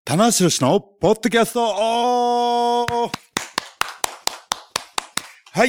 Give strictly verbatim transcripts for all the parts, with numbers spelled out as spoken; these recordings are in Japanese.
棚橋宏のポッドキャストはい、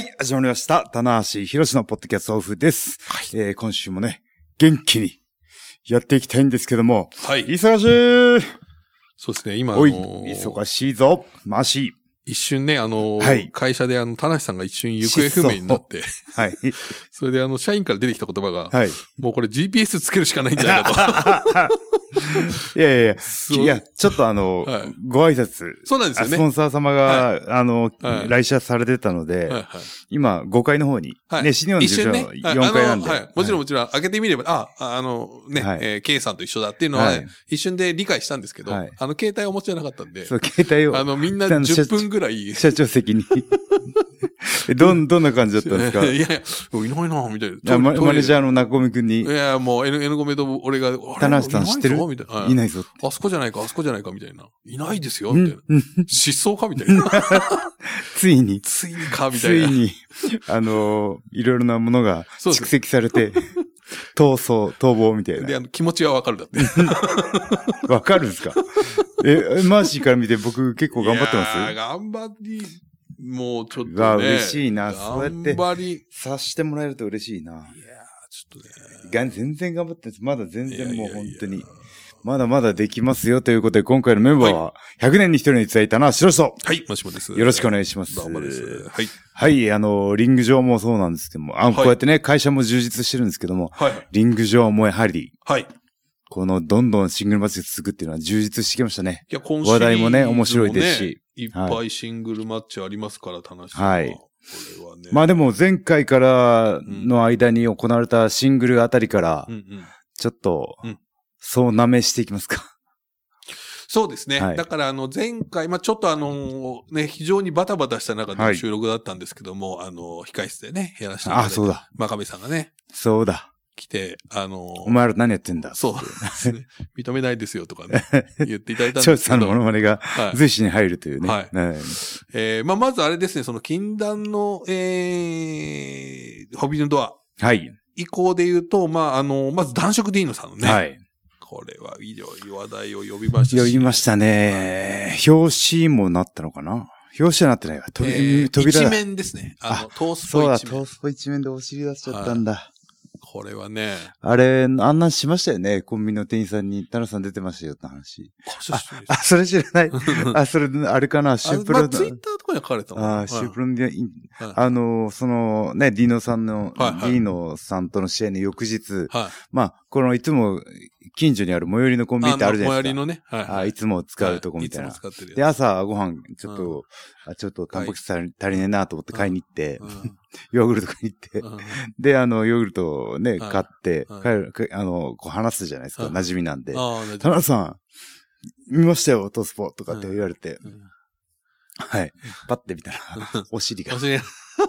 始まりました。棚橋宏のポッドキャストオフです、はい。えー、今週もね、元気にやっていきたいんですけども、 はい、 忙しい。 そうですね、今、 おい、あのー、忙しいぞ、マシ。 一瞬ね、あのーはい、 会社であの、田無さんが一瞬行方不明になって、はい。それであの、社員から出てきた言葉が、はい、もうこれ ジーピーエス つけるしかないんじゃないかと。 いやいやいや、いや、ちょっとあの、はい、ご挨拶。 そうなんですよね。 スポンサー様が、はい、あの、はい、来社されてたので、はいはい、今、ごかいの方に、はい、ね、シニオンのじゅうのよんかいなんで。 はい、もちろんもちろん、開けてみれば、あ、あの、ね、はい、えー、K さんと一緒だっていうのは、ね、はい、一瞬で理解したんですけど、はい、あの、携帯をお持ちじゃなかったんで、 そう、携帯を。 あの、みんなじゅっぷんぐらい。 社長席に。どん、どんな感じだったんですか？ いやいや、いないなみたいな。マネージャーの中込くんに。いや、もう N、N ゴメと俺が、 棚橋さん知ってる？ みたいな。 いないぞ。 あそこじゃないか、あそこじゃないか、みたいな。いないですよ、みたいな。失踪か、みたいな。 ついに。 ついにか、みたいな。 ついに、あのー、いろいろなものが蓄積されて、逃走、逃亡みたいな。 で、あの、気持ちはわかるだって。 わかるんですか？え、マーシーから見て僕結構頑張ってます？ いやー、頑張り、もうちょっとね。 が嬉しいな。そうやって頑張り察してもらえると嬉しいな。いやー、 ちょっとね。 全然頑張ってます。まだ全然もう本当に。いやいやいやまだまだできますよということで、今回のメンバーは、ひゃくねんに一人に伝えたのは、白人。 はい、もしもです。 よろしくお願いします。 どうもです。はい。 はい、あの、リング上もそうなんですけども、あ、はい、こうやってね、会社も充実してるんですけども、はい、リング上もやはり、はい。この、どんどんシングルマッチが続くっていうのは充実してきましたね。 いや、今週、ね、 話題もね、面白いですし。 いっぱいシングルマッチありますから、楽しみ。 はい。これはね、まあでも前回からの間に行われたシングルあたりから、うんうん、ちょっと、うん、そう舐めしていきますか。 そうですね。はい、だから、あの、前回、まあ、ちょっとあの、ね、非常にバタバタした中での収録だったんですけども、はい、あの、控室でね、やらせていただいて。あ、そうだ。真壁さんがね。 そうだ。 来て、あの、 お前ら何やってんだそうですね。認めないですよとかね、言っていただいたんですけど。 長さんのモノマネが随時に入るというね。はい。はい、 えー、まあ、まずあれですね、その禁断の、えー、ホビーのドア。はい。以降で言うと、まあ、あの、まず男色ディーノさんのね。はい。これは非常に話題を呼びましたし。 呼びましたね。表紙もなったのかな？表紙はなってないわ。とえー、扉一面ですね。あの、トースポ一面。 そうだ、トースポ一面でお尻出しちゃったんだ。 これはね。 あれ、あんなんしましたよね。コンビニの店員さんに、田中さん出てましたよって話。あ、あそれ知らない。あ、それ、あれかな、シュープロ。 まあ、ツイッターとかに書かれたのあ、シュープロに、はい、あの、その、ね、ディーノさんの、はいはい、ディーノさんとの試合の翌日、はい、まあ、このいつも、近所にある最寄りのコンビニってあるじゃないですか。最寄りのね。はい、はい。いつも使うとこみたいな。はい、いつも使ってるやつ。で、朝ご飯、ちょっと、うん、あちょっとタンパク質足りねえなと思って買いに行って、うん、ヨーグルト買いに行って、うん、で、あの、ヨーグルトをね、はい、買って、はい、帰る、あの、こう話すじゃないですか。はい、馴染みなんで。田中さん、見ましたよ、トースポとかって言われて。うんうん、はい。パッて見たら、お尻が。お尻が。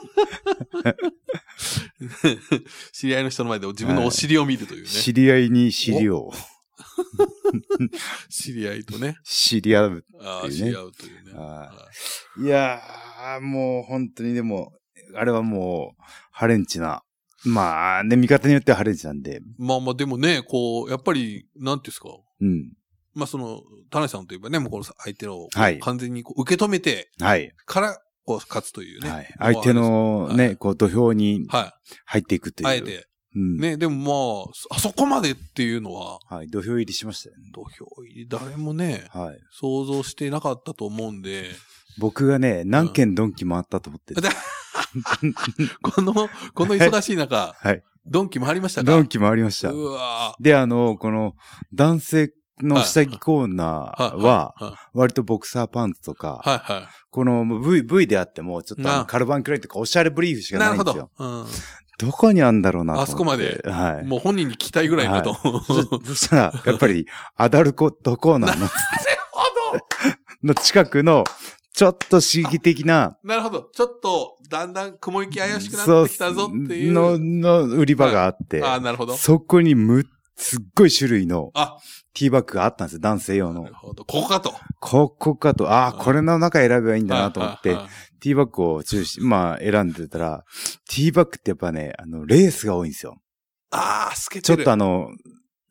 知り合いの人の前で自分のお尻を見るというね。 知り合いに尻を。 知り合いとね。 知り合うっていうね。 ああ、知り合うというね。 いやー、もう本当にでも、あれはもう、ハレンチな。まあね、見方によってはハレンチなんで。 まあまあでもね、こう、やっぱり、なんていうんですか。うん。まあその、田中さんといえばね、もうこの相手を完全にこう受け止めて、はい。から、こう勝つというね。はい。 相手のね、はい、こう土俵に入っていくという。 あえて。うん、ね、でもまあ、あそこまでっていうのは。 はい。土俵入りしましたよね。 土俵入り、誰もね、はい。想像してなかったと思うんで。 僕がね、何軒ドンキ回ったと思ってる。 この、この忙しい中、はい。ドンキ回りましたか？ ドンキ回りました。うわで、あの、この、男性の下着コーナーは、割とボクサーパンツとか、はいはい、この V、V であっても、ちょっとカルバンクラインとかおしゃれブリーフしかないんですよ。なるほど。うん、どこにあんだろうなと思って。 あそこまで。はい。もう本人に聞きたいぐらいだと。はい、 そ, そしたら、やっぱり、アダルコットコーナーの、なるほどの近くの、ちょっと刺激的な。 なるほど。ちょっと、だんだん雲行き怪しくなってきたぞっていう。 の、の売り場があって。 ああ、なるほど。 そこにむ、すっごい種類の、あ、ティーバッグがあったんですよ、男性用の。 なるほど。ここかと。 ここかと。ああ、これの中選べばいいんだなと思って、ティーバッグを中心、まあ選んでたら、ティーバッグってやっぱね、あの、レースが多いんですよ。 ああ、透けてる。 ちょっとあの、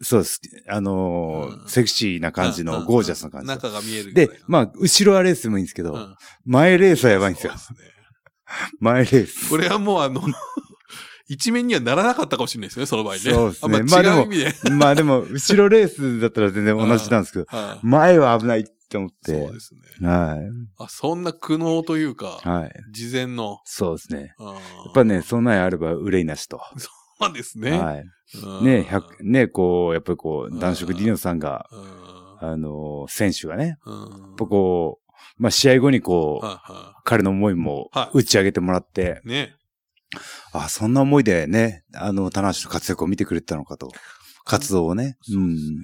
そうです。あのーうん、セクシーな感じの、ゴージャスな感じ。 中が見えるで、まあ、後ろはレースでもいいんですけど、うん、前レースはやばいんですよ。そうですね。前レース。 これはもうあの、一面にはならなかったかもしれないですね、その場合ね。 そうですね。 まあ、違う意味で。 まあでも、後ろレースだったら全然同じなんですけど、前は危ないって思って。 そうですね。 はい。 あ、そんな苦悩というか、 はい。 事前の。 そうですね。やっぱね、そんなにあれば憂いなしと。 そうですね。 はい。ね、百、ね、こう、やっぱりこう、男色ディノさんが、あの、選手がね、やっぱこう、まあ試合後にこう、彼の思いも打ち上げてもらって、 ね。 あ、そんな思いでね、あの、棚橋の活躍を見てくれてたのかと。活動をね。 うん。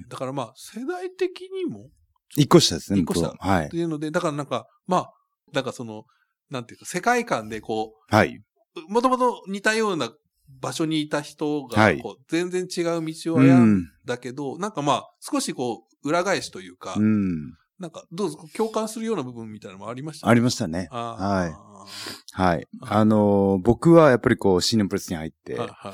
だからまあ、世代的にも。 一個下ですね、 一個下。 はい。 っていうので、だからなんか、まあ、なんかその、なんていうか、世界観でこう、はい。 もともと似たような場所にいた人が、はい。こう、全然違う道を歩んだけど、うん、なんかまあ、少しこう、裏返しというか、 うん。 なんか、どうぞ、共感するような部分みたいなのもありましたね。 ありましたね。はい。はい。あのー、僕はやっぱりこう、新日本プロレスに入って、はいはい、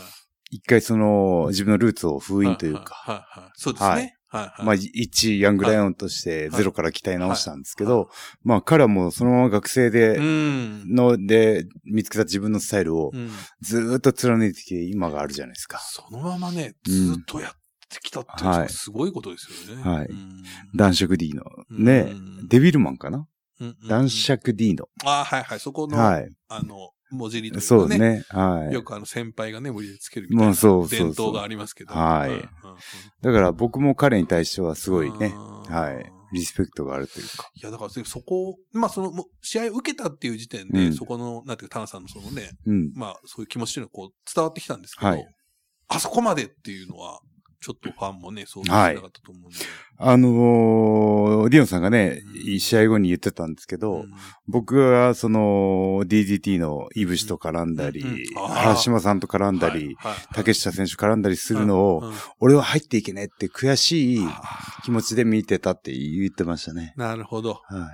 一回その、自分のルーツを封印というか、 はいはいはい、そうですね。はい。はいはい、 まあ、一ヤングライオンとしてゼロから鍛え直したんですけど、はいはい、まあ、彼はもうそのまま学生で、の、で、見つけた自分のスタイルを、ずーっと貫いてきて今があるじゃないですか。 そのままね、ずーっとやってきたっていうのはすごいことですよね。 はい。男色 D の、ね、デビルマンかな、男色 D の。 ああ、はいはい。そこの、はい、あの、文字入りというかね。 そうですね。はい。 よくあの先輩がね、無理でつけるみたいな伝統がありますけど。 はい。だから僕も彼に対してはすごいね、はい。リスペクトがあるというか。 いや、だからそこ、まあその、試合を受けたっていう時点で、うん、そこの、なんていうか、タナさんのそのね、うん、まあそういう気持ちというのがこう伝わってきたんですけど、はい、あそこまでっていうのは、ちょっとファンもね、想像しなかったと思うんで。はい、 あのー、ディオンさんがね、うん、試合後に言ってたんですけど、うん、僕はその ディーディーティー のイブシと絡んだり、うんうん、原島さんと絡んだり、はいはい、竹下選手絡んだりするのを、うんうん、俺は入っていけねって悔しい気持ちで見てたって言ってましたね。 なるほど。 はい。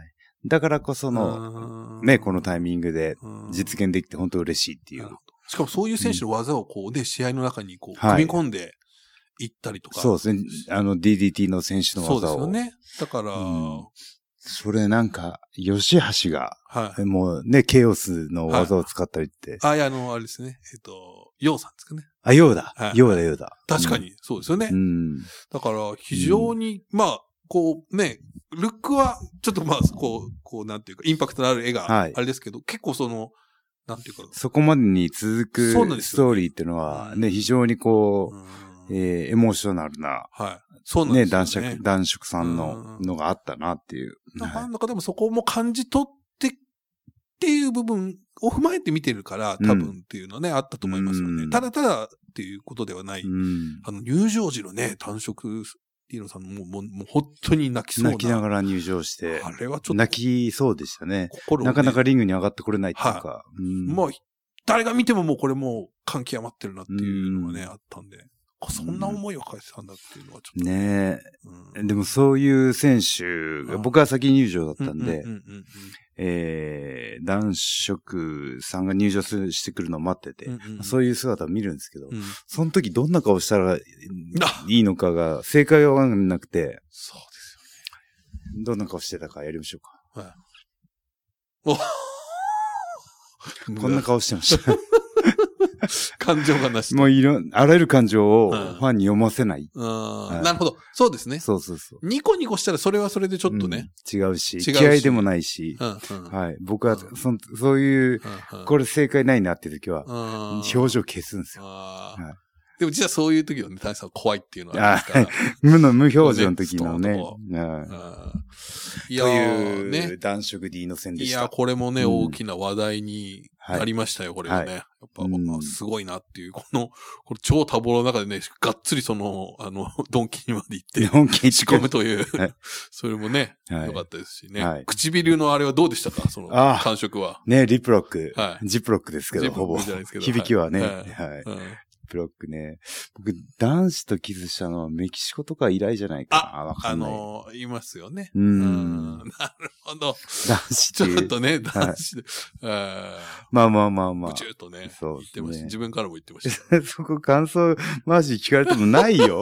だからこその、ね、このタイミングで実現できて本当嬉しいっていう。 しかもそういう選手の技をこうね、試合の中にこう、組み込んで、はい、行ったりとか。 そうですね。あの ディーディーティー の選手の技を。 そうですよね。だから、うん、 それなんか、吉橋が、はい、もうね、ケイオスの技を使ったりって。 はい、あ、いや、あの、あれですね。えっと、ヨウさんですかね。 あ、ヨウだ。はい、ヨウだ、ヨウだ。 確かに、そうですよね。うん、だから、非常に、うん、まあ、こうね、ルックは、ちょっとまあ、こう、こう、なんていうか、インパクトのある絵が、あれですけど、はい、結構その、なんていうか。 そこまでに続くストーリーっていうのは、ね、非常にこう、うんえー、エモーショナルな、 はい。そうなんですね。男色、男色さんののがあったなっていう。 ファンの方もそこも感じ取ってっていう部分を踏まえて見てるから、多分っていうのはね、うん、あったと思いますよね。ただただっていうことではない。うん、あの、入場時のね、単色、ディーノさんももう、もう本当に泣きそうな。 泣きながら入場して。 あれはちょっと。 泣きそうでしたね。心、ね、なかなかリングに上がってこれないっていうか。はい、うん、 もう、誰が見てももうこれもう感極まってるなっていうのがね、うん、あったんで。そんな思いを返したんだっていうのはちょっと。 ねえ、うん。でもそういう選手が、僕は先入場だったんで、えー、男色さんが入場してくるのを待ってて、うんうん、そういう姿を見るんですけど、うん、その時どんな顔したらいいのかが、正解がわかんなくて、 そうですよね。どんな顔してたかやりましょうか。はい、おこんな顔してました。 感情がなし。 もういろ、あらゆる感情をファンに読ませない。 うんはい、なるほど。そうですね。 そうそうそう。 ニコニコしたらそれはそれでちょっとね。 うん、違うし。違うし。気合でもないし。うんうん、はい。僕は、うん、そ、そういう、うん、これ正解ないなっていう時は、うん、表情消すんですよ。はいでも実はそういう時はね、大さん怖いっていうのはありますから。 無の無表情の時のね。 いやー、 ね。男色 D の戦でした。 いや、これもね、うん、大きな話題になりましたよ、これはね。はい、やっぱ、まあ、すごいなっていう、この、これ超多忙の中でね、がっつりその、あの、ドンキにまで行って、 ドンキ仕込むという、はい、それもね、はい、よかったですしね。はい、唇のあれはどうでしたかその、感触は。 ね、リプロック。はい。ジプロックですけど、ほぼ。響きはね。はい。はいブロックね。僕、男子とキスしたのはメキシコとか以来じゃないかな。わかんない。 あのー、いますよね。 うん。うんなるほど。 男子ちょっとね、男子で。 はい、まあまあまあまあ。 ブチューとね。 そう、 ね。言ってました。自分からも言ってました。 そこ感想、マジ聞かれてもないよ。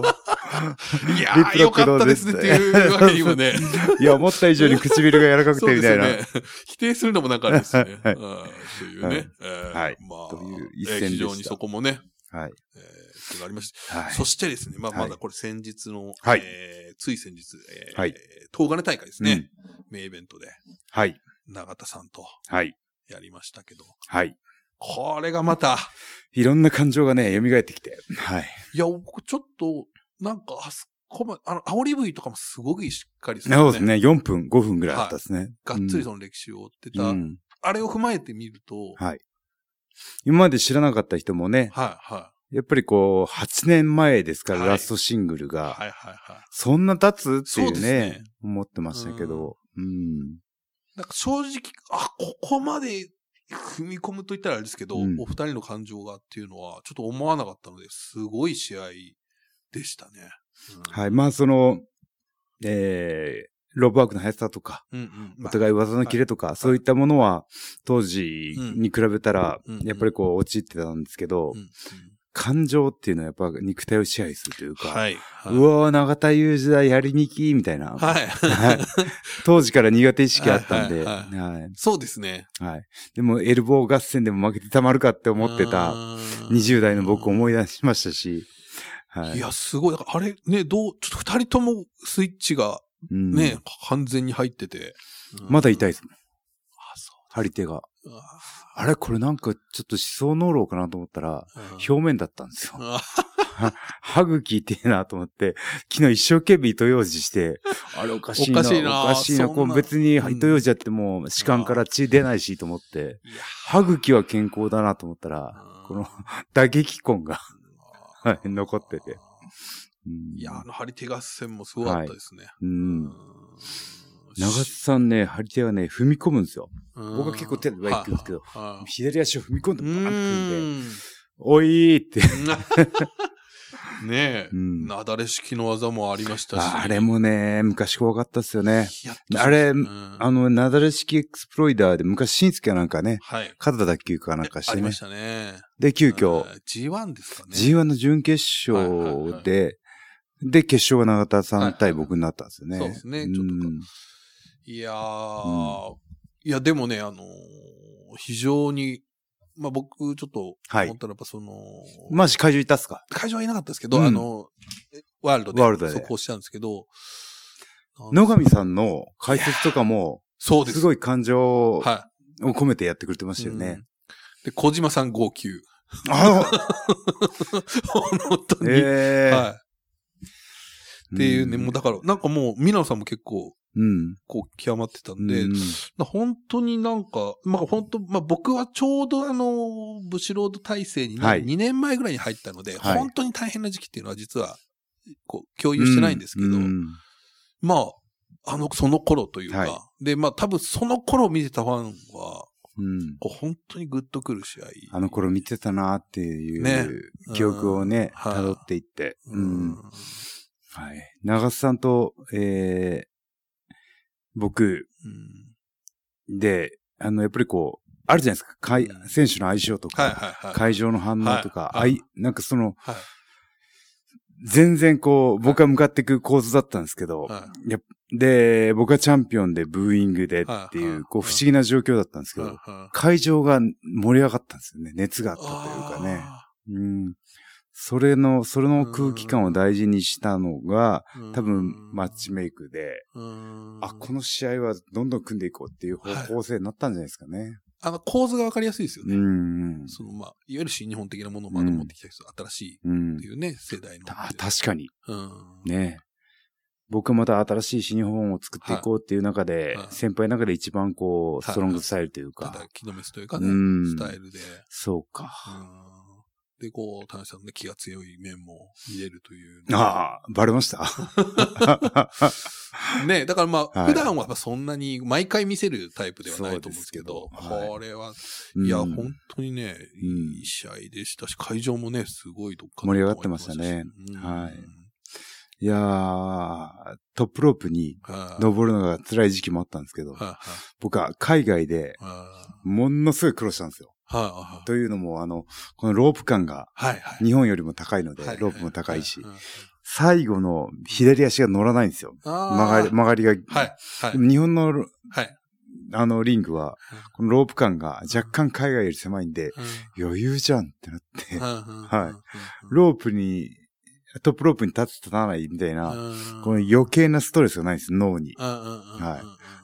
いやー、よかったですねっていうわけにもね。 いや、思った以上に唇が柔らかくてみたいな。 そうですね。否定するのもなんかあれですね。はい。というね。 はい。 まあ、 という一戦でした。 非常にそこもね。 はい。 えー、がありました。はい。そしてですね、まあ、まだこれ先日の、 はい。 えー、つい先日、えー、 はい。 東金大会ですね。名イベントで。 はい。 永田さんと。はい。やりましたけど。 はい。 これがまた。 いろんな感情がね、蘇ってきて。はい。 いや、僕ちょっと、なんか、あそこま、あの、煽り V とかもすごくしっかりする、ね。 そうですね。よんぷん、ごふんぐらいあったですね。はい、 がっつりその歴史を追ってた。うん、あれを踏まえてみると。 はい。今まで知らなかった人もね。 はい、はい。 やっぱりこう、はちねんまえですから、はい、ラストシングルが。 はい、はい、はい。 そんな経つっていうね。そうですね。思ってましたけど。うん。うん、 なんか正直、あ、ここまで、踏み込むと言ったらあれですけど、うん、お二人の感情がっていうのはちょっと思わなかったので、すごい試合でしたね。 うん、はい。まあその、えー、ロブワークの速さとか、うんうんまあ、お互い技のキレとか、はい、そういったものは当時に比べたら、やっぱりこう陥ってたんですけど、うんうん、感情っていうのはやっぱ肉体を支配するというか、はいはい、うわー、永田裕二だ、やりにきみたいな、はい、当時から苦手意識あったんで、はいはいはい、 そうですね。 はい。でもエルボー合戦でも負けてたまるかって思ってたにじゅう代の僕を思い出しましたし、 はい、いや、すごい。だからあれね、どう、ちょっと二人ともスイッチがね、うん、完全に入ってて。 まだ痛いですもん。あ、そう。張り手が。あれこれなんかちょっと思想濃漏かなと思ったら、表面だったんですよ。歯茎ってえなと思って、昨日一生懸命糸ようじして、あれおかしいな。おかしいな。おかしいな。こう別に糸ようじやっても歯間から血出ないしと思って、歯茎は健康だなと思ったら、この打撃痕が残ってて。 いや、あの張り手合戦もすごかったですね。はい、うん。 長津さんね、張り手はね、踏み込むんですよ。僕は結構手では行くんですけど、左足を踏み込んでバーンって組んで、おいーって。 ねえ、うん、なだれ式の技もありましたし。 あれもね、昔怖かったっすよね。あれ、うん、あの、なだれ式エクスプロイダーで昔、新助なんかね、はい、肩脱臼かなんかしてね。ありましたね。 で、急遽、 ジーワン ですかね。 ジーワン の準決勝で、はいはいはい、で、決勝が永田さん対僕になったんですよね。 はいはいはい、そうですね、ちょっと。いやー、うん、いや、でもね、あのー、非常に、まあ、僕、ちょっと、思ったらやっぱその、はい、 マジ会場いたっすか？ 会場はいなかったですけど、うん、あの、ワールドで、ワールドで速攻したんですけど、 野上さんの解説とかも、そうです。すごい感情を込めてやってくれてましたよね。はい、うん、 で、小島さん号泣。あ本当に。えー、はい。っていうね、もうだから、なんかもう、ミナさんも結構、うん。こう、極まってたんで、うん、本当になんか、まあ本当、まあ僕はちょうどあの、ブシロード体制に、ねはい、にねんまえぐらいに入ったので、はい、本当に大変な時期っていうのは実は、こう、共有してないんですけど、うん、まあ、あの、その頃というか、はい、で、まあ多分その頃見てたファンは、うん、こう本当にグッとくる試合。 あの頃見てたなっていう、ね、記憶をね、辿っていって。うん、はい。長須さんと、えー、僕、うん、で、あの、やっぱりこう、あるじゃないですか。会、うん、選手の相性とか、はいはいはい、会場の反応とか、はい、なんかその、はい、全然こう、僕は向かっていく構図だったんですけど、はい、やで、僕はチャンピオンでブーイングでっていう、はい、こう、不思議な状況だったんですけど、はい、会場が盛り上がったんですよね。熱があったというかね。うん。それの、それの空気感を大事にしたのが、多分、マッチメイクで、あ、この試合はどんどん組んでいこうっていう方向性になったんじゃないですかね。はい、 あの、構図がわかりやすいですよね。うん。その、まあ、いわゆる新日本的なものをまと持ってきた人、うん、新しいっていうね、世代の。 あ、確かに。うん。ね。僕はまた新しい新日本を作っていこうっていう中で、はい、先輩の中で一番こう、ストロングスタイルというか。 ただ、木のメスというかね、うん、スタイルで。 そうか。 うんで、こう、田中さんの、ね、気が強い面も見れるという、 ね。ああ、バレましたね、だからまあ、はい、普段はそんなに毎回見せるタイプではないと思うんですけど、けどはい、これは、いや、うん、本当にね、いい試合でしたし、会場もね、すごいどっか盛り上がってましたね。うん、はい。いやー、トップロープに登るのが辛い時期もあったんですけど、はあはあ、僕は海外で、ものすごい苦労したんですよ。はあはあ、というのも、あの、このロープ感が、日本よりも高いので、はいはい、ロープも高いし、はいはい、 最後の左足が乗らないんですよ。曲がり、曲がりが。はい。はい、日本の、はい。あのリングは、このロープ感が若干海外より狭いんで、うん、余裕じゃんってなって、はい。ロープに、トップロープに立つ立たないみたいな、この余計なストレスがないんです、脳に。はい。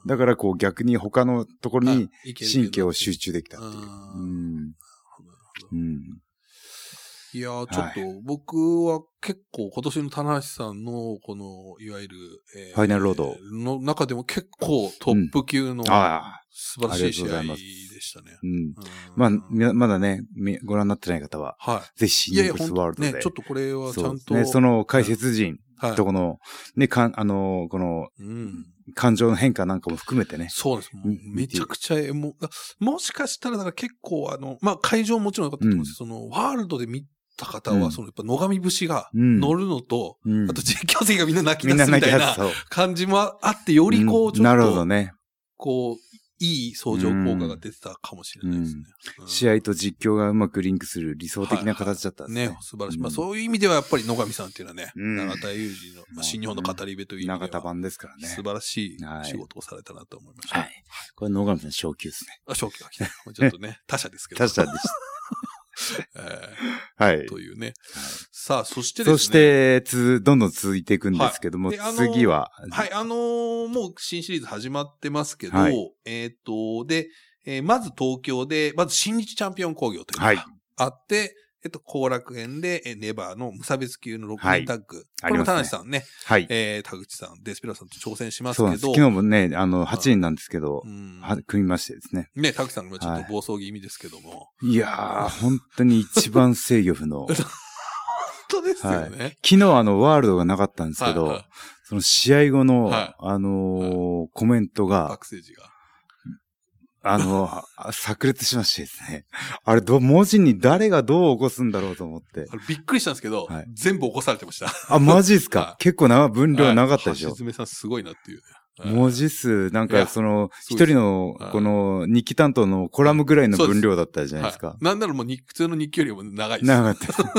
だからこう逆に他のところに神経を集中できたっていう。うんうん、いやー、ちょっと僕は結構今年の棚橋さんのこの、いわゆる、 えー、ファイナルロードの中でも結構トップ級の素晴らしい試合でしたね。 うん。まあ、まだね、ご覧になってない方は、はい、ぜひシングルスワールドで。 ね、ちょっとこれはちゃんと。 ね、その解説陣とこの、ね、かん、あの、この、うん感情の変化なんかも含めてね。 そうです。めちゃくちゃ、もう、もしかしたらだから結構あの、まあ、会場もちろん良かったと思うんですけど、うん、その、ワールドで見た方は、その、やっぱ野上節が乗るのと、うん、あと実況席がみんな泣き出すみたいな感じもあって、よりこう、ちょっと、うん、 なるほどね。 こう、いい相乗効果が出てたかもしれないですね。 うんうん、試合と実況がうまくリンクする理想的な形だったんですね。はいはい、 ね、素晴らしい。うん、まあそういう意味ではやっぱり野上さんっていうのはね、うん、永田裕二の、まあ、新日本の語り部という意味では、 永田版ですからね。 素晴らしい仕事をされたなと思いました。 はい。これ野上さん昇級ですね。 あ、昇級が来た。ちょっとね、他社ですけど。 他社でした。 えー、はい。 というね。はい、さあ、そしてですね。 そして、つ、どんどん続いていくんですけども、はい、あのー、次は。 はい、あのー、もう新シリーズ始まってますけど、はい、えっと、で、えー、まず東京で、まず新日チャンピオン工業というのがあって、はい、えっと、後楽園で、えー、ネバーの無差別級のろくにんタッグ。はい、これも田無さんね。はい。えー、田口さん、デスペラさんと挑戦しますけど。そうです。 昨日もね、あの、はちにんなんですけど、うん、は組みましてですね。 ね、田口さんがちょっと暴走気味ですけども。はい、いやー、本当に一番制御不能。 本当ですよね、はい。昨日あの、ワールドがなかったんですけど、はいはい、その試合後の、はい、あのーはい、コメントが、 バックステージが。 あの、炸裂しましてですね。あれ、ど、文字に誰がどう起こすんだろうと思って。 あれびっくりしたんですけど、はい、全部起こされてました。 あ、マジですか、はい、結構な、分量なかったでしょ。 橋爪さんすごいなっていうね。 文字数、なんかその、一人の、この、日記担当のコラムぐらいの分量だったじゃないですか。 はい、なんならもう普通の日記よりも長いです。 長かった。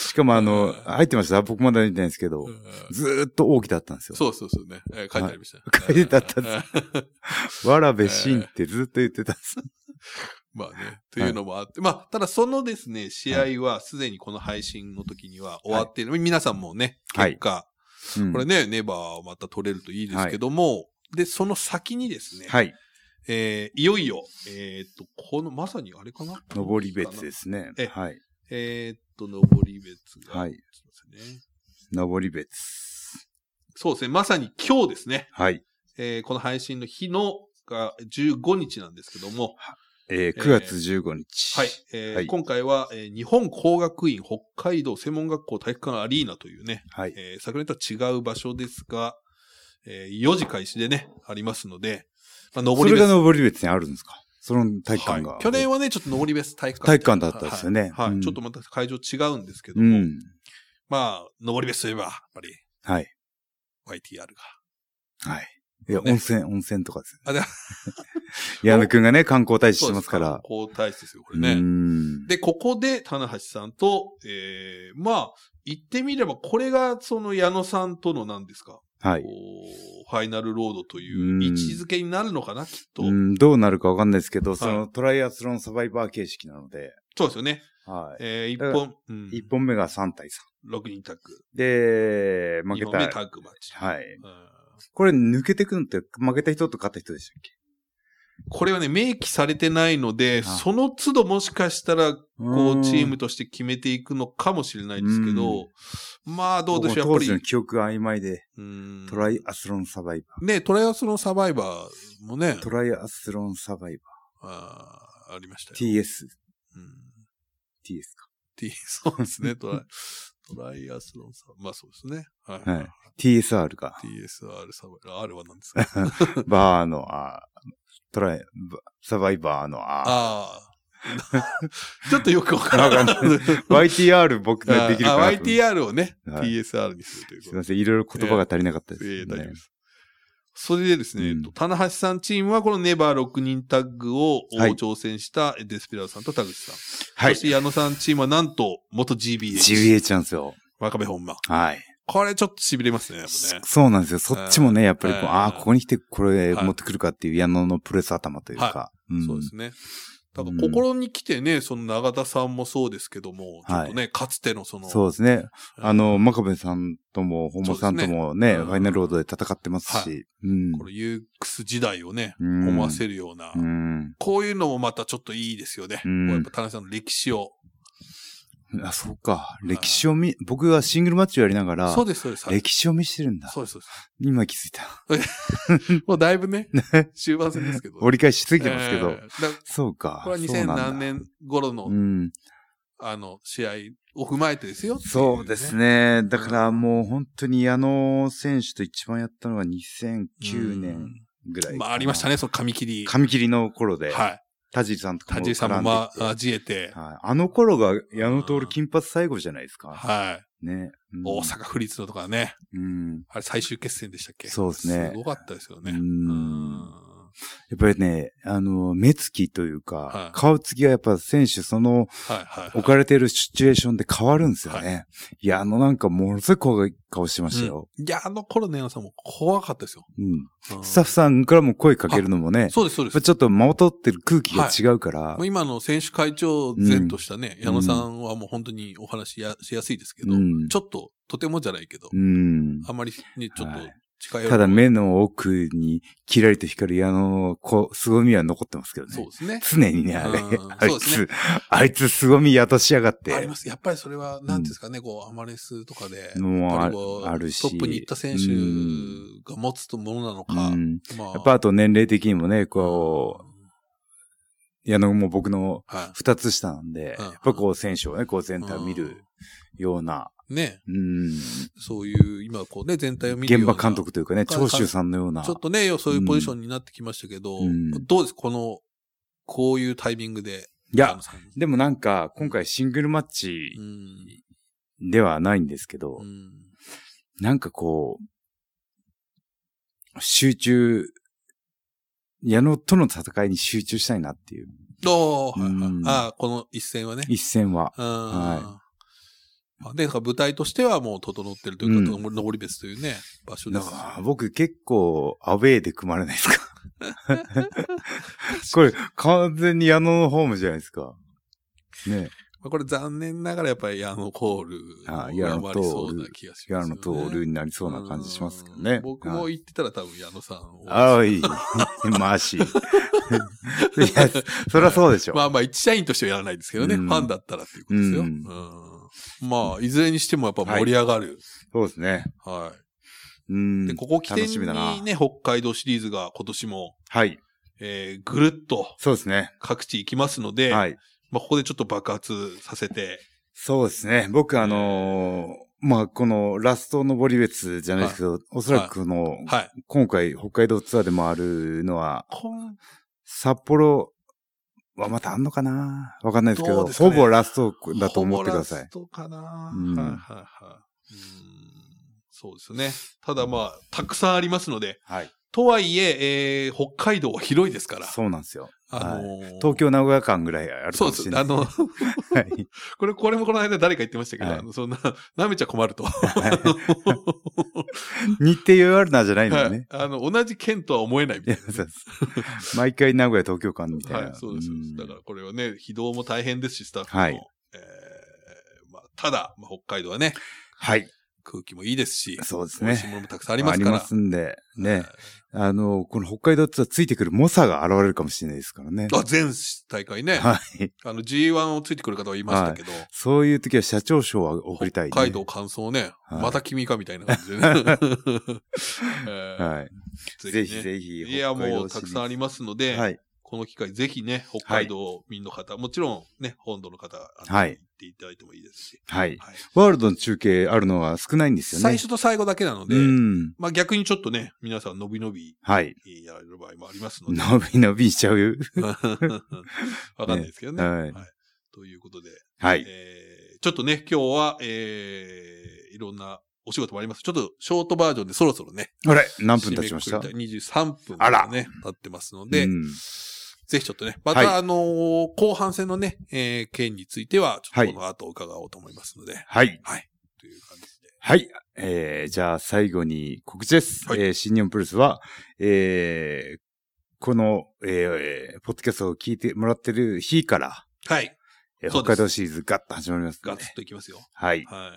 しかもあの、入ってました。僕まだ見てないんですけど、ずーっと大きだったんですよ。 そうそうそうね。えー、書いてありました、ね。 書いてあったんです。わらべしんってずっと言ってたんです。 まあね、というのもあって、はい、まあ、ただそのですね、試合はすでにこの配信の時には終わっている。はい、皆さんもね、結果、はいうん、これね、ネバーまた取れるといいですけども、はいで、その先にですね。はい。えー、いよいよ、えー、っと、この、まさにあれかな登別ですね。 えはい。 えー、っと、登別が。はい。すいませんね。 登別。 そうですね。まさに今日ですね。 はい。 えー、この配信の日のがじゅうごにちなんですけども。 えー、くがつじゅうごにち。 えー、はい。えーはい、今回は、えー、日本工学院北海道専門学校体育館アリーナというね。はい。えー、昨年とは違う場所ですが、えー、よじ開始でね、ありますので、まあ、登別。それが登別にあるんですか？その体育館が。 はい、去年はね、ちょっと登別体育館。 体育館だったんですよね。 はい。はいうん、ちょっとまた会場違うんですけども、うん、まあ、登別といえば、やっぱり、はい。ワイティーアール が。 はい。いや、ね、温泉、温泉とかですね。あ、で矢野くんがね、観光大使してますから。 観光大使ですよ、これね。で、ここで、棚橋さんと、えー、まあ、言ってみれば、これが、その矢野さんとの何ですかはい。ファイナルロードという位置づけになるのかな、きっと。 うん、どうなるかわかんないですけど、はい、そのトライアスロンサバイバー形式なので。 そうですよね。 はい。 えー、一本、 うん、一本目がさんたいさん。 ろくにんタッグ。 で、負けた。 にほんめタッグマッチ。 はい。うん、これ抜けてくのって負けた人と勝った人でしたっけ？ これはね、明記されてないので、その都度もしかしたら、こう、チームとして決めていくのかもしれないですけど、まあ、どうでしょう、やっぱり。 当時の記憶が曖昧で、トライアスロンサバイバー。 ね、トライアスロンサバイバーもね。 トライアスロンサバイバー。ああ、ありましたよ。 ティーエス。うん、ティーエス か。 T、そうですね、トライ、トライアスロンサバイバー。まあそうですね。はい。はい、 ティーエスアール か。 ティーエスアール サバイバー。R は何ですか？ バーの、あトライ、サバイバーの、ああ。ちょっとよくわからない。 ワイティーアール 僕でできるかな。 ワイティーアール をね、はい、ティーエスアール にするということ。 すいません、いろいろ言葉が足りなかったです、ね。 ええー、大丈夫です。それでですね、うん、棚橋さんチームはこのネバーろくにんタッグを挑戦したデスペラーさんと田口さん。はい。そして矢野さんチームはなんと元 ジービーエイチ。 ジービーエイチ なんですよ。 若部本間。 はい。 これちょっと痺れますね、ね。 そうなんですよ。そっちもね、やっぱりこう、ああ、ここに来てこれ持ってくるかっていう矢野のプレス頭というか。 はいうん、そうですね。だから心に来てね、その長田さんもそうですけども、ちょっとね、はい、かつてのその。 そうですね。あの、真壁さんとも、本間さんともね、ファイナルロードで戦ってますし。はい、 うん、これ ユーエックス 時代をね、思わせるような、うん、こういうのもまたちょっといいですよね。うん、こうやっぱ田中さんの歴史を。 あ、そうか。歴史を見、僕がシングルマッチをやりながら、 そうです、そうです。 歴史を見してるんだ。 そうです、そうです。 今気づいた。 もうだいぶね、終盤戦ですけど。 折り返しすぎてますけど。えー、そうか。 これはにせん何年頃の、うん、あの、試合を踏まえてですよ、ね。 そうですね。だからもう本当に矢野選手と一番やったのがにせんきゅうねんぐらい。 まあありましたね、その紙切り。 紙切りの頃で。 はい。 田尻さんとかも。 田尻さんも交えて。 はい。あの頃が矢野徹金髪最後じゃないですか。 はい。 ね、 うん。大阪府立のとかね。うん。あれ最終決戦でしたっけ？ そうですね。 すごかったですよね。 うん。やっぱりね、あの、目つきというか、はい、顔つきがやっぱ選手その、置かれているシチュエーションで変わるんですよね。はい、いや、あのなんかものすごい怖い顔してましたよ。 うん、いや、あの頃の矢野さんも怖かったですよ。 うん。うん、スタッフさんからも声かけるのもね。 そうです、そうです。 ちょっと間を取ってる空気が違うから。 はい、今の選手会長前としたね、うん、矢野さんはもう本当にお話しやしやすいですけど、うん、ちょっと、とてもじゃないけど、うん、あんまりね、ちょっと、はいただ目の奥にキラリと光る矢野、こう、凄みは残ってますけどね。 そうですね。 常にね、あれ。あいつ、ね、あいつ凄み宿しやがって。 あります。やっぱりそれは、なんていうんですかね、うん、こう、アマレスとかで。 もうあるし。 トップに行った選手が持つものなのか。 うんまあ、やっぱあと年齢的にもね、こう、矢野も僕の二つ下なんで、はい、やっぱこう選手をね、こう全体を見るような。 ね。うん。そういう、今こうね、全体を見るような。 現場監督というかね、長州さんのような。 ちょっとね、そういうポジションになってきましたけど、うん、どうですこの、こういうタイミングで。 いや、でもなんか、今回シングルマッチではないんですけど、うん、なんかこう、集中、矢野との戦いに集中したいなっていう。 おー、はいはいうん、ああ、この一戦はね。 一戦は。はい。 で、だから舞台としてはもう整ってるというか、うん、登別というね、場所です。 僕結構アウェーで組まれないですかこれ完全に矢野のホームじゃないですか。ね。 これ残念ながらやっぱり矢野コールが上回りそうな気がします、ね。 矢野トールになりそうな感じしますけどね。 僕も言ってたら多分矢野さんを。 ああ、いい。マシ。いや、そりゃそうでしょ。 まあまあ一社員としてはやらないですけどね。うん、ファンだったらっていうことですよ。うんうん、まあ、いずれにしてもやっぱ盛り上がる。はい、 そうですね。 はい。うん。で、ここ起点にね、北海道シリーズが今年も。 はい。 えー、ぐるっと。 そうですね。 各地行きますので。はい。まあ、ここでちょっと爆発させて。 そうですね。僕あのー、まあ、このラスト登別じゃないですけど、はい、おそらくこの、はい、今回北海道ツアーでもあるのは、札幌、はまたあんのかなわかんないですけど、どね、ほぼラストだと思ってください。 ほぼラストかな、うん、はいはいはい。うん、そうですね。ただまあ、たくさんありますので、はい。とはいえ、えー、北海道は広いですから。 そうなんですよ。あのーはい、東京名古屋間ぐらいあるかもしれない。 そうです。あの、はい、これ、これもこの間誰か言ってましたけど、はい、あのそんな、舐めちゃ困ると。 日程余裕あるなじゃないのよね、 はい。あの、同じ県とは思えないみたいな。そうです。 毎回名古屋東京間みたいな。 はい、そうです。だからこれはね、移動も大変ですし、スタッフも。はい、えー、まあ、ただ、まあ、北海道はね。 はい。 空気もいいですし。 そうですね。 美味しいものもたくさんありますから。 ありますんで、ね。あの、この北海道ツアーついてくる猛者が現れるかもしれないですからね。 あ、全大会ね。はい。あの ジーワン をついてくる方はいましたけど。はい、 そういう時は社長賞は送りたい、ね。 北海道感想ね。はい、また君かみたいな感じでね。えー、はい。ぜひ、ね、ぜひ。 いや、もうたくさんありますので。はい。この機会、ぜひね、北海道民の方、はい、もちろんね、本土の方、はい。行っていただいてもいいですし。 はい。はい、ワールドの中継あるのは少ないんですよね。 最初と最後だけなので、うん、まあ逆にちょっとね、皆さん伸び伸び、はい。やられる場合もありますので。 伸び伸びしちゃうわかんないですけどね。ねはい、はい。ということで、はい。えー、ちょっとね、今日は、えー、いろんなお仕事もあります。ちょっとショートバージョンでそろそろね。 あれ何分経ちました？ にじゅうさんぷん、ね、あら経ってますので、うんぜひちょっとね、また、はい、あのー、後半戦のね、えー、件については、ちょっとこの後伺おうと思いますので。はい。はい。という感じで。 はい。えー、じゃあ最後に告知です。はい、えー、新日本プロレスは、えー、この、えー、ポッドキャストを聞いてもらってる日から、 はい。 えー、北海道シリーズガッと始まりますので。 ガッといきますよ。 はい。はい。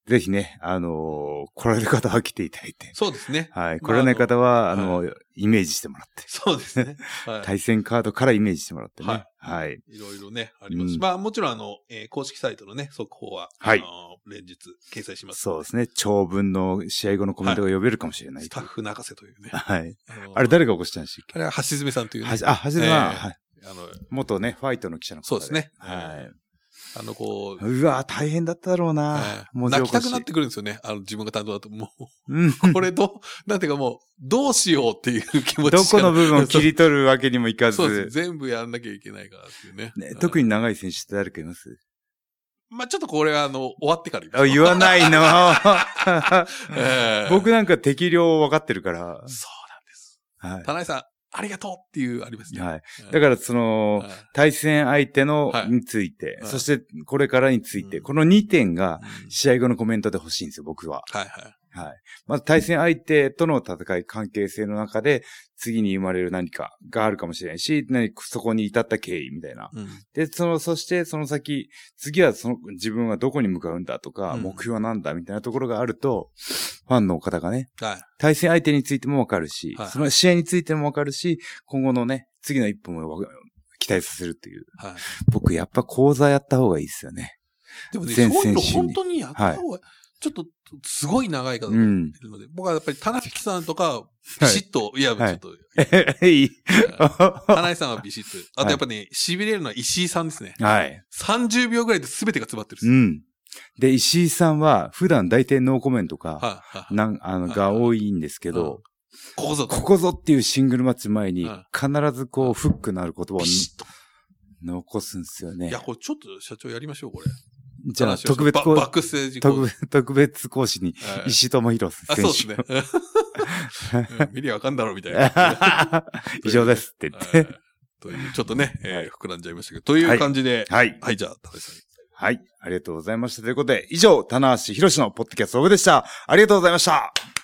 ぜひね、あのー、来られる方は来ていただいて。 そうですね。 はい。来られない方は、あの、あのはい、イメージしてもらって。 そうですね。 はい、対戦カードからイメージしてもらってね。はい。はい。 いろいろね、ありますし、うん。まあもちろんあの、えー、公式サイトのね、速報は、 はい。 あのー連日掲載します。 そうですね。長文の試合後のコメントが呼べるかもしれない。はい、 スタッフ泣かせというね。 はい。あ, のー、あれ誰が起こしたんでしたっけ？ あれは橋爪さんというね。 あ、橋爪さん、えー、はい。あの、元ね、ファイトの記者の方で。 そうですね。 はい。 あの、こう。 うわぁ、大変だっただろうな、 えー、もう泣きたくなってくるんですよね。あの、自分が担当だと。もう、これど、なんていうかもう、どうしようっていう気持ち。 どこの部分を切り取るわけにもいかず。 そうです。全部やんなきゃいけないからっていうね。 ね、特に長い選手って誰かいます？ まあ、ちょっとこれはあの、終わってから言います。言わないの、えー、僕なんか適量分かってるから。そうなんです。はい。田中さん、ありがとうっていうありますね。はい。 だからその、はい、対戦相手の、はい、について、はい、そしてこれからについて、うん、このにてんが試合後のコメントで欲しいんですよ、僕は。 はいはい。 はい。まず対戦相手との戦い、関係性の中で、次に生まれる何かがあるかもしれないし、何そこに至った経緯みたいな。うん、で、その、そしてその先、次はその自分はどこに向かうんだとか、うん、目標は何だみたいなところがあると、ファンの方がね、はい、対戦相手についてもわかるし、はい、その試合についてもわかるし、今後のね、次の一歩も期待させるっていう。はい、僕やっぱ講座やった方がいいですよね。 でもね、そういうの本当にやった方が、はい、ちょっと、すごい長い方がいるので、うん、僕はやっぱり、田中さんとか、ビシッと、はい、いや、ちょっと、はい。田中さんはビシッと。あとやっぱね、痺れるのは石井さんですね。はい。さんじゅうびょうぐらいで全てが詰まってるんですよ。うん。 で、石井さんは、普段大体ノーコメントか、はいはい、なん、あの、が多いんですけど、 ここぞ。 ここぞっていうシングルマッチ前に、必ずこう、フックのある言葉を残すんですよね。 いや、これちょっと社長やりましょう、これ。 じゃあ、特別講バックステージ特特別講師に、石友弘選手。 あ、そうですね。見りゃわかんだろう、みたいな。 以上ですって言って。 という、ちょっとね、えー、膨らんじゃいましたけど、という感じで。 はい。 はい、じゃあ、田中さん。 はい。ありがとうございました。ということで、以上、棚橋宏のポッドキャストオフでした。ありがとうございました。